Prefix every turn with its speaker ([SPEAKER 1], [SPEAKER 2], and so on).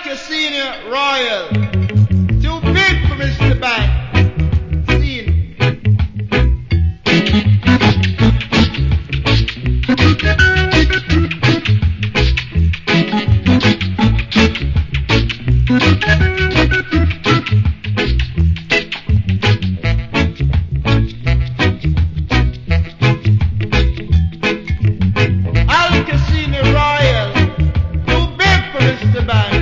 [SPEAKER 1] Casino Royal. Too big for Mr. Bank. Scene. Al Casino Royal. Too big for Mr. Bank.